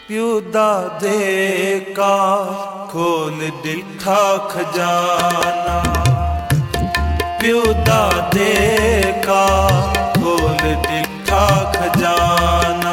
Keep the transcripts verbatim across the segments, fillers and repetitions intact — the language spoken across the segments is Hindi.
प्यू दादे का खोल दिठा खजाना, प्यू दादे का खोल दिठा खजाना।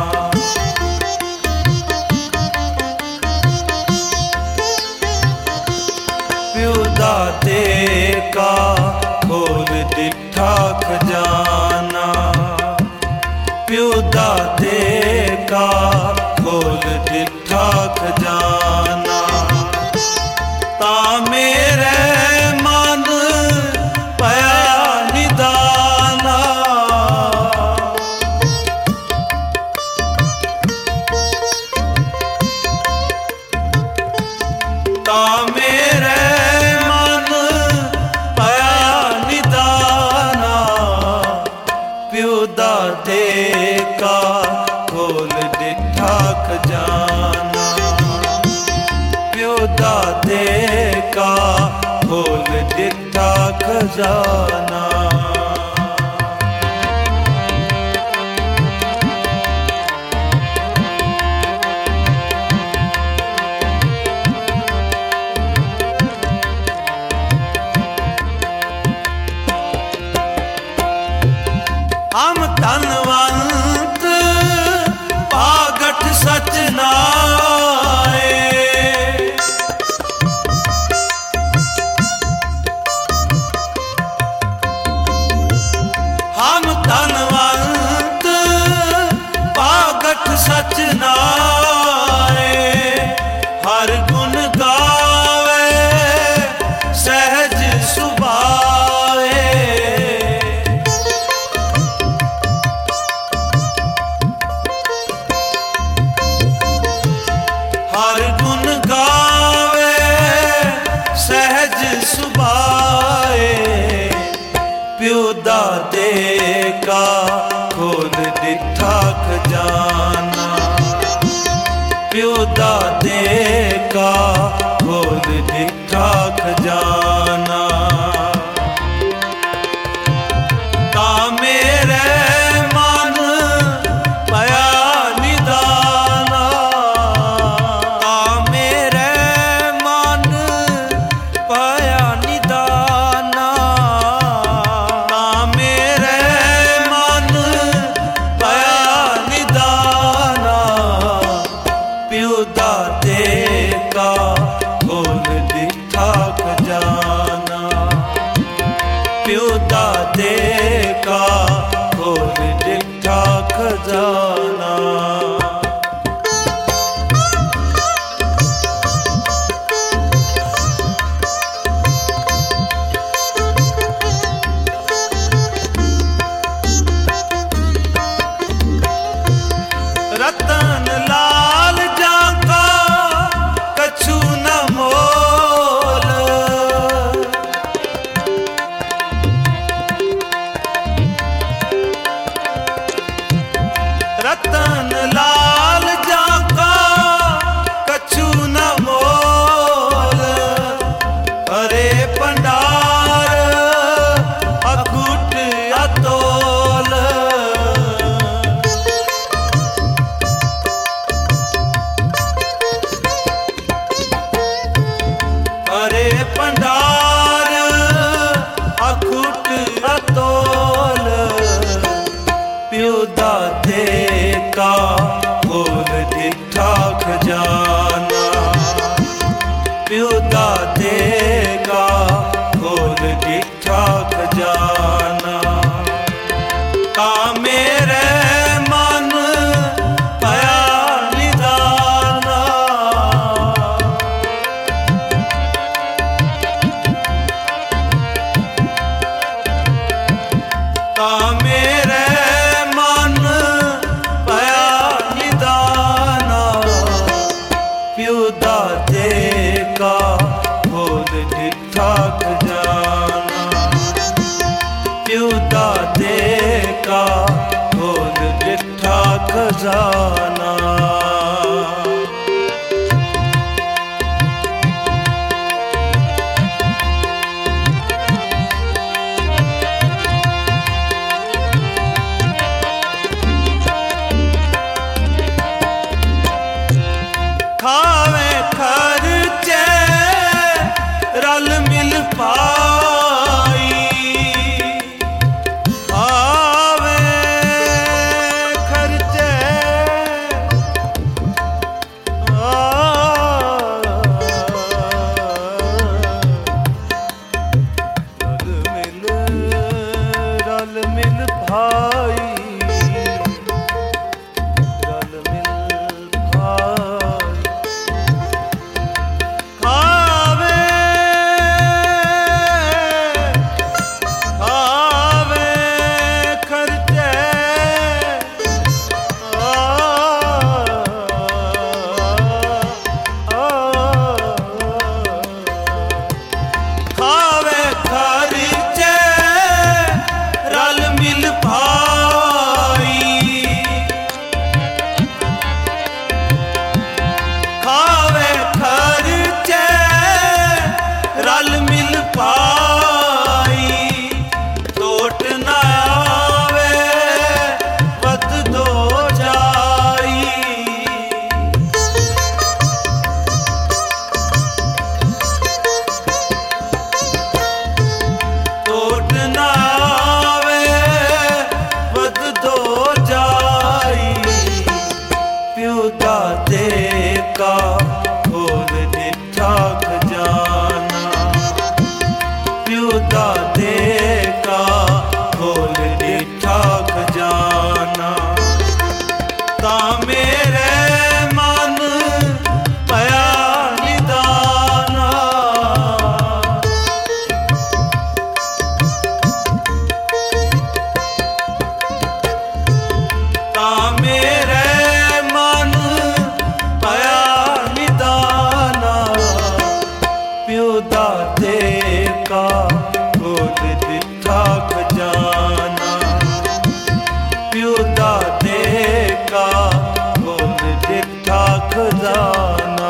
प्यू दादे का खोल दिठा खजाना, प्यू दादे का खोल दिठा खजाना। ता मेरे मन पया निदाना, ता मेरे मन पया निदाना। प्यू दादे का खोल दिठा खजाना, प्यू दादे का खोल दिठा खजाना। हम धनवंत पागठ सच नाए, हम धनवंत पागठ सच नाए। हर गुण गावे सहज सुभाए, हर गुण गावे सहज सुभाए। प्यू दादे का खोल दिठा खजाना, प्यू दादे का खोल दिठा खजाना। ता मेरे मन पया निदाना, ता मेरे मन पया निदाना। ता मेरे मन पया निदाना। प्यू दादे का खोल दिठा खजाना, प्यू दादे का खोल दिठा खजाना। रतन लाल जाका कछु न मोल, रतन लाल जाका कछु न मोल। अरे भंडार अखूट अतोल, अरे भंडार अखूट अतोल। प्यू दादे का खोल दिठा खजाना, प्यू दादे का खोल दिठा खजाना। ता मेरे मन पया निदाना, ता मेरे मन पया निदाना। प्यू दादे का खोल दिठा खजाना, प्यू दादे का खोल दिठा खजाना। का खोल दिठा खजाना, प्यू दादे का खोल दिठा खजाना। ता मेरे मन पया निदाना, ता मेरे मन पया निदाना, प्यू दादे का खोल दिठा खजाना, प्यू दादे का खोल दिठा खजाना।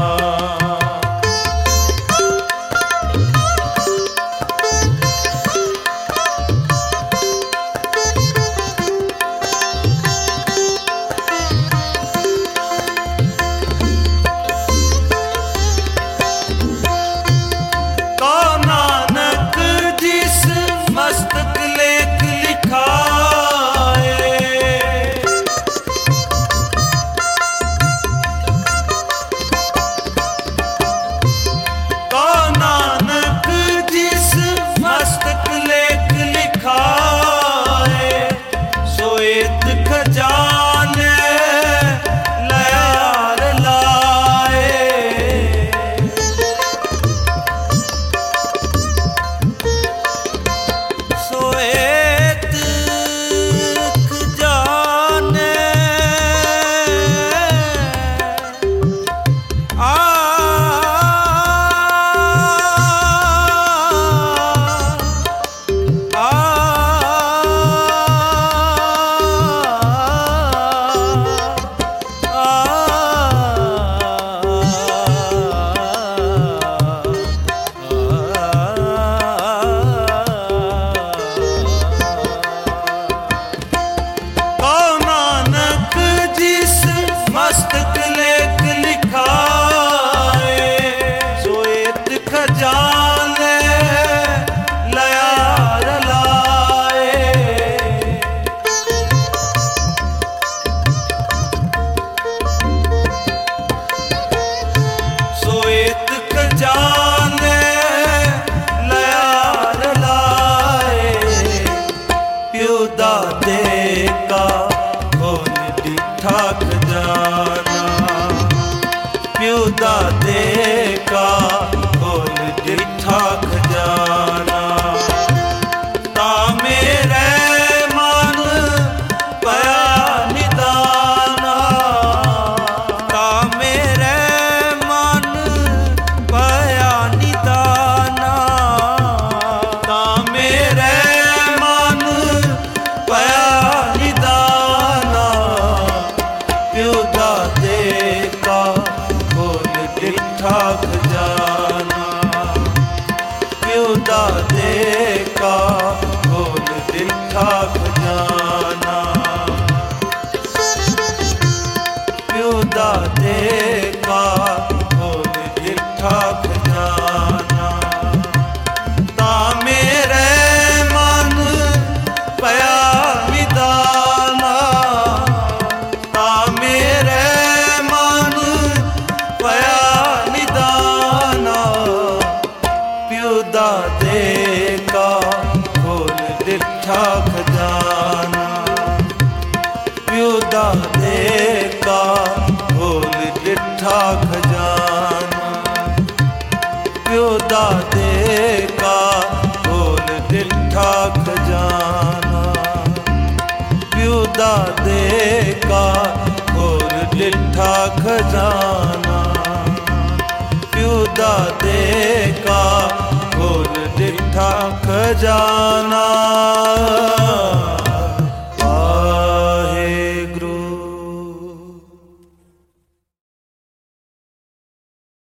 मस्तक लेख लिखाए, तो नानक जिस मस्तक लेख लिखाए, सोएत खजाने लयार लाए। सोएत खजाने आ आ मस्तक लेख लिखाए, सोएत खजाने लयार लाए। सोएत खजाने लयार लाए, प्यू दादे का खोल दिठा खजाना, प्यू दादे का खोल दिठा खजाना। ता मेरे मन पया निदाना, ता मेरे मन पया निदाना, ता मेरे मन पया निदाना, प्यू दादे का खोल दिठा खजाना, प्यू दादे का खोल दिठा खजाना, प्यू दादे का खोल दिठा खजाना। ता मेरे मन पया निदाना, ता मेरे मन पया निदाना, प्यू दादे का खोल दिठा खजाना, प्यू दादे का खोल दिठा खजाना, प्यू दादे का खोल दिठा खजाना, प्यू दादे का खोल दिठा खजाना, प्यू दादे का खोल दिठा खजाना।